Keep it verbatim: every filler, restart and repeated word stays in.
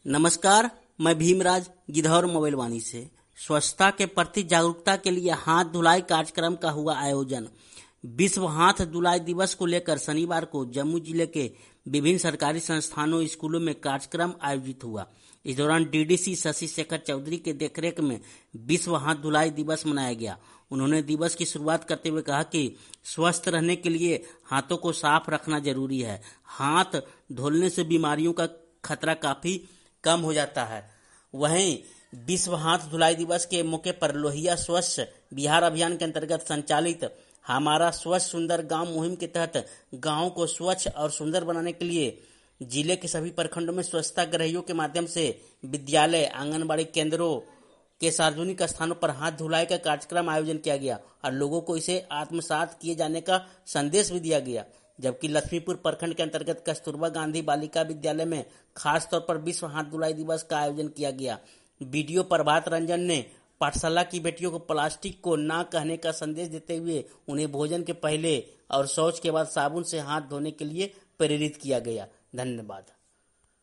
नमस्कार, मैं भीमराज गिद्धौर मोबाइल वाणी से। स्वच्छता के प्रति जागरूकता के लिए हाथ धुलाई कार्यक्रम का हुआ आयोजन। विश्व हाथ धुलाई दिवस को लेकर शनिवार को जम्मू जिले के विभिन्न सरकारी संस्थानों स्कूलों में कार्यक्रम आयोजित हुआ। इस दौरान डीडीसी शशि शेखर चौधरी के देखरेख में विश्व हाथ धुलाई दिवस मनाया गया। उन्होंने दिवस की शुरुआत करते हुए कहा कि स्वस्थ रहने के लिए हाथों को साफ रखना जरूरी है। हाथ धुलने से बीमारियों का खतरा काफी कम हो जाता है। वहीं विश्व हाथ धुलाई दिवस के मौके पर लोहिया स्वच्छ बिहार अभियान के अंतर्गत संचालित हमारा स्वच्छ सुंदर गांव मुहिम के तहत गांव को स्वच्छ और सुंदर बनाने के लिए जिले के सभी प्रखंडों में स्वच्छता गृहियों के माध्यम से विद्यालय, आंगनबाड़ी केंद्रों के सार्वजनिक स्थानों पर हाथ धुलाई का कार्यक्रम आयोजन किया गया और लोगों को इसे आत्मसात किए जाने का संदेश भी दिया गया। जबकि लक्ष्मीपुर प्रखंड के अंतर्गत कस्तूरबा गांधी बालिका विद्यालय में खास तौर पर विश्व हाथ धुलाई दिवस का आयोजन किया गया। वीडियो प्रभात रंजन ने पाठशाला की बेटियों को प्लास्टिक को ना कहने का संदेश देते हुए उन्हें भोजन के पहले और शौच के बाद साबुन से हाथ धोने के लिए प्रेरित किया गया। धन्यवाद।